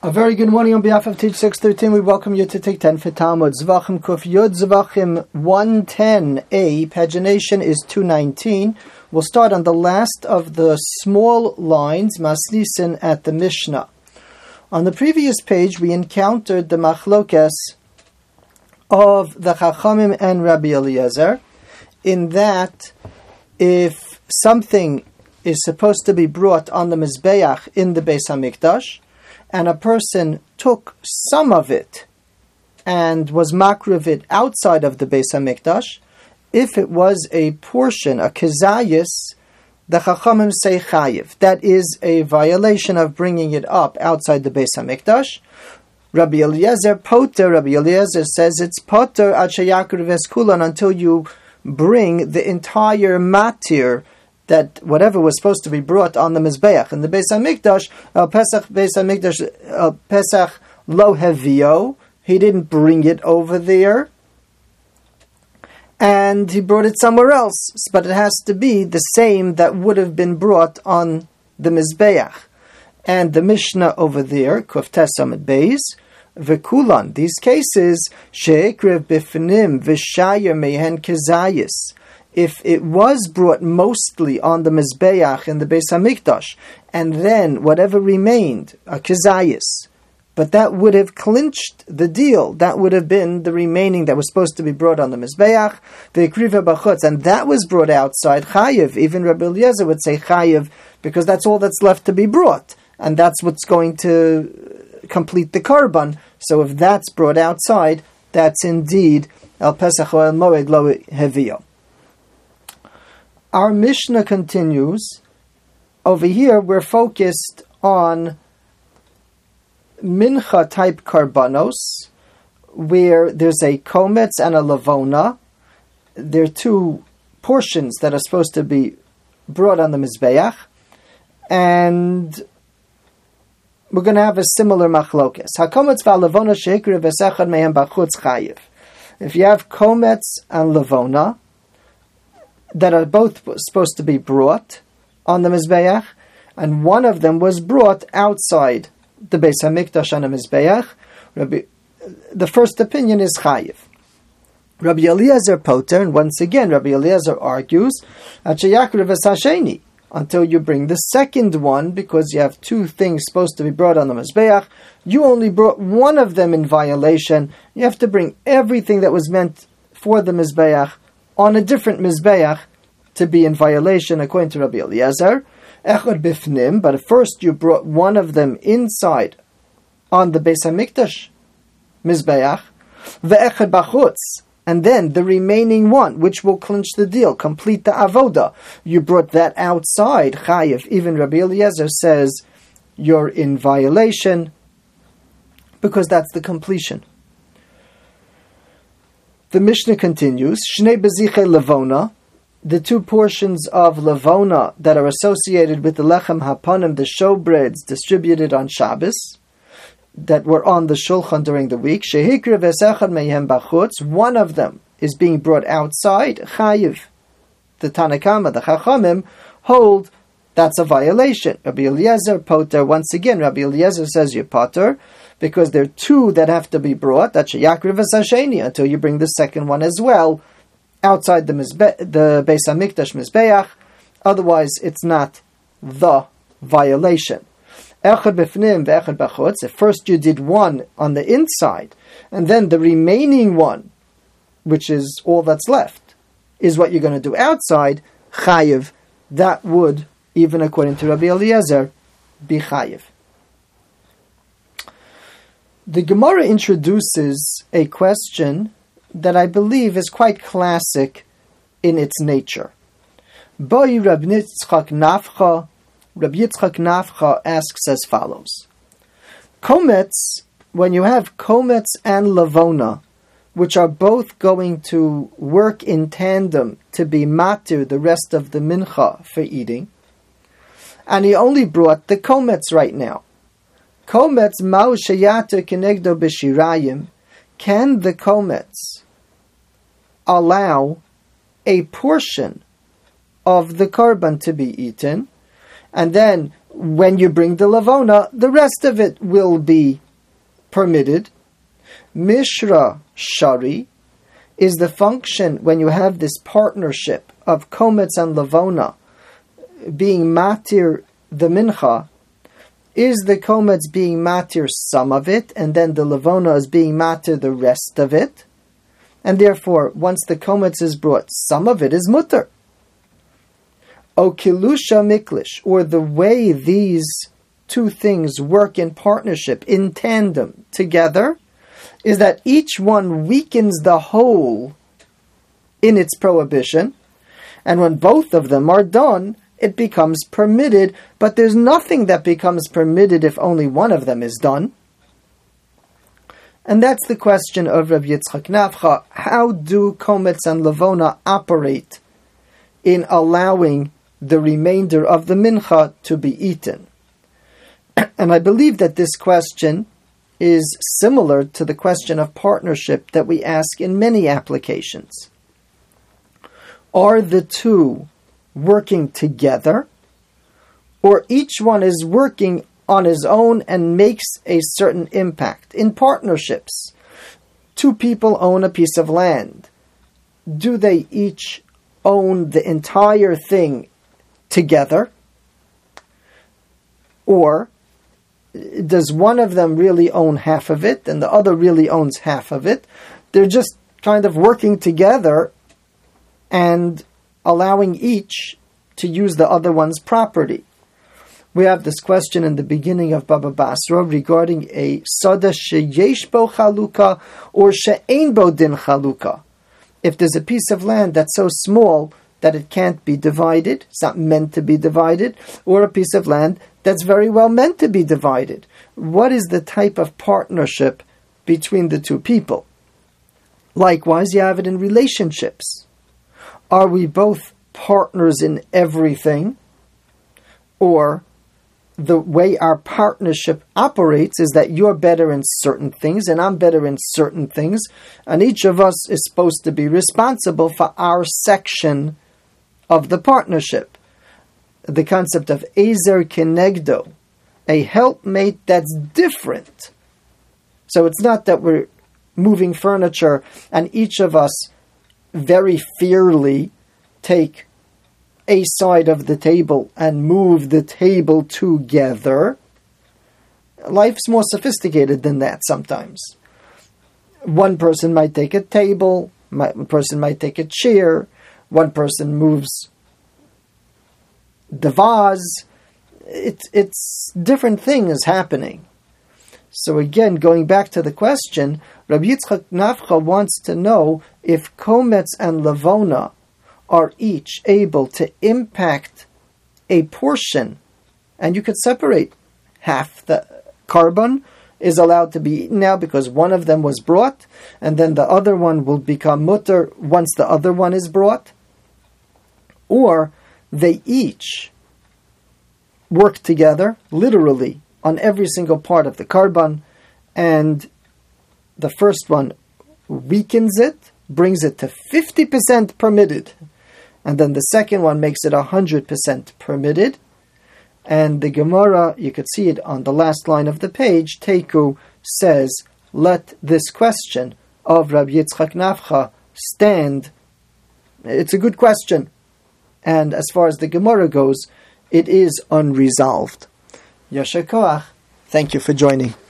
A very good morning on behalf of Teach 613. We welcome you to take 10 for Talmud. Zvachim Kuf Yud Zvachim 110a. Pagination is 219. We'll start on the last of the small lines, Masnisin at the Mishnah. On the previous page, we encountered the machlokes of the Chachamim and Rabbi Eliezer, in that if something is supposed to be brought on the Mizbeach in the Beis HaMikdash, and a person took some of it and was makriv it outside of the Beis HaMikdash, if it was a portion, a kezayis, the Chachamim say chayiv. That is a violation of bringing it up outside the Beis HaMikdash. Rabbi Eliezer poter, Rabbi Eliezer says it's poter ad sheyakriv es kulan, until you bring the entire matir, that whatever was supposed to be brought on the Mizbeach in the Beis HaMikdash, Pesach Beis HaMikdash, Pesach lo hevio, he didn't bring it over there, and he brought it somewhere else, but it has to be the same that would have been brought on the Mizbeach. And the Mishnah over there, Kuf Tesam Beis, Vekulan, these cases, Sheikrev Bifnim, Vishayer Mehen Kezayis, if it was brought mostly on the Mizbeach in the Beis HaMikdash, and then whatever remained, a kezayis, but that would have clinched the deal, that would have been the remaining that was supposed to be brought on the Mizbeach, the Kriva Bachutz, and that was brought outside, chayiv. Even Rabbi Eliezer would say chayiv, because that's all that's left to be brought, and that's what's going to complete the korban. So if that's brought outside, that's indeed El Pesach or El Moed Lo Hevio. Our Mishnah continues. Over here, we're focused on mincha type karbanos, where there's a kometz and a lavona. There are two portions that are supposed to be brought on the Mizbeach, and we're going to have a similar machlokes. HaKometz v'alavona sheikrev v'sechad mehem b'chutz chayiv. If you have kometz and lavona that are both supposed to be brought on the Mizbeach, and one of them was brought outside the Beis HaMikdash on the Mizbeach, the first opinion is chayiv. Rabbi Eliezer poter, and once again Rabbi Eliezer argues, until you bring the second one, because you have two things supposed to be brought on the Mizbeach, you only brought one of them in violation, you have to bring everything that was meant for the Mizbeach on a different Mizbeach to be in violation, according to Rabbi Eliezer. Echad bifnim, but at first you brought one of them inside on the Beis HaMikdash Mizbeach, ve'echad bachutz, and then the remaining one, which will clinch the deal, complete the avoda, you brought that outside, chayiv. Even Rabbi Eliezer says you're in violation, because that's the completion. The Mishnah continues, Shnei beziche levona, the two portions of levona that are associated with the lechem hapanim, the showbreads distributed on Shabbos, that were on the shulchan during the week, shehikre v'sechad mehem bachutz, one of them is being brought outside, chayiv. The Tanakama, the Chachamim, hold that's a violation. Rabbi Eliezer poter, once again, Rabbi Eliezer says you're poter, because there are two that have to be brought, that's sheyakriv v'sasheni, until you bring the second one as well, outside the Beis HaMikdash Mizbeach, otherwise it's not the violation. Echad b'fnim ve'echad b'chutz, if first you did one on the inside, and then the remaining one, which is all that's left, is what you're going to do outside, chayiv, that would, even according to Rabbi Eliezer, be chayiv. The Gemara introduces a question that I believe is quite classic in its nature. Boi Rabbi Yitzchak Nafcha asks as follows. Kometz, when you have kometz and lavona, which are both going to work in tandem to be matir the rest of the mincha for eating, and he only brought the kometz right now. Kometz ma'u sheyater kenegdo b'shirayim. Can the kometz allow a portion of the korban to be eaten, and then when you bring the lavona, the rest of it will be permitted. Mishra shari is the function when you have this partnership of kometz and lavona being matir the mincha. Is the kometz being matir some of it, and then the lavona is being matir the rest of it? And therefore, once the kometz is brought, some of it is mutter. O kilusha miklish, or the way these two things work in partnership, in tandem, together, is that each one weakens the whole in its prohibition, and when both of them are done, it becomes permitted, but there's nothing that becomes permitted if only one of them is done. And that's the question of Rabbi Yitzchak Nafcha. How do kometz and lavona operate in allowing the remainder of the mincha to be eaten? And I believe that this question is similar to the question of partnership that we ask in many applications. Are the two working together, or each one is working on his own and makes a certain impact? In partnerships, two people own a piece of land. Do they each own the entire thing together? Or does one of them really own half of it and the other really owns half of it? They're just kind of working together and allowing each to use the other one's property. We have this question in the beginning of Baba Basra regarding a sada sheyesh bo chaluka or she'ein bo din chaluka. If there's a piece of land that's so small that it can't be divided, it's not meant to be divided, or a piece of land that's very well meant to be divided. What is the type of partnership between the two people? Likewise, you have it in relationships. Are we both partners in everything? Or the way our partnership operates is that you're better in certain things and I'm better in certain things, and each of us is supposed to be responsible for our section of the partnership. The concept of ezer kenegdo, a helpmate that's different. So it's not that we're moving furniture and each of us very fairly take a side of the table and move the table together. Life's more sophisticated than that sometimes. One person might take a table, one person might take a chair, one person moves the vase. It's different things happening. So again, going back to the question, Rabbi Yitzchak Nafcha wants to know if kometz and lavona are each able to impact a portion, and you could separate half the carbon is allowed to be eaten now because one of them was brought, and then the other one will become mutter once the other one is brought, or they each work together, literally, on every single part of the carbon, and the first one weakens it, brings it to 50% permitted, and then the second one makes it 100% permitted. And the Gemara, you could see it on the last line of the page, Teiku says, let this question of Rabbi Yitzchak Nafcha stand. It's a good question. And as far as the Gemara goes, it is unresolved. Yasher koach. Thank you for joining.